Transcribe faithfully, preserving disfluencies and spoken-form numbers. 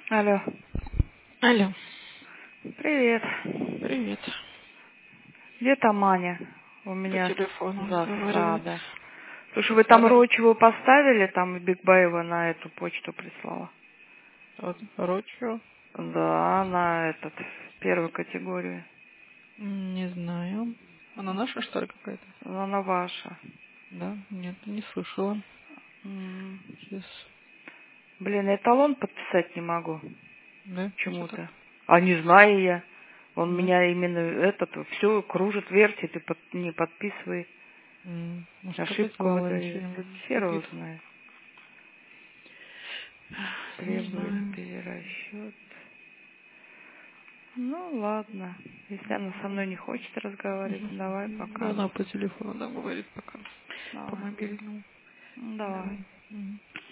Алло. Алло. Привет. Привет. Где там Аня? У По меня телефону разговаривает. засада. Слушай, вы там Сара. Рочеву поставили, там Бигбаева на эту почту прислала? Вот, Рочу. Да, на этот, первую категорию. М, Не знаю. Она наша, что ли, какая-то? Ну, она ваша. Да? Нет, не слышала. М. Сейчас. Блин, я талон подписать не могу. Да? А что так? Почему-то. А не знаю я. Он Да? меня именно этот все кружит, вертит и под- не подписывает. М, Может, опять Ошибку Валаре выдает. что-нибудь Хер его тупит? знает. Не Требует знаю. перерасчет. Ну, ладно. Если она со мной не хочет разговаривать, Мгм. давай Ну, пока. она по телефону, да, говорит пока. По Давай. мобильному. Ну, давай. Давай. Мгм.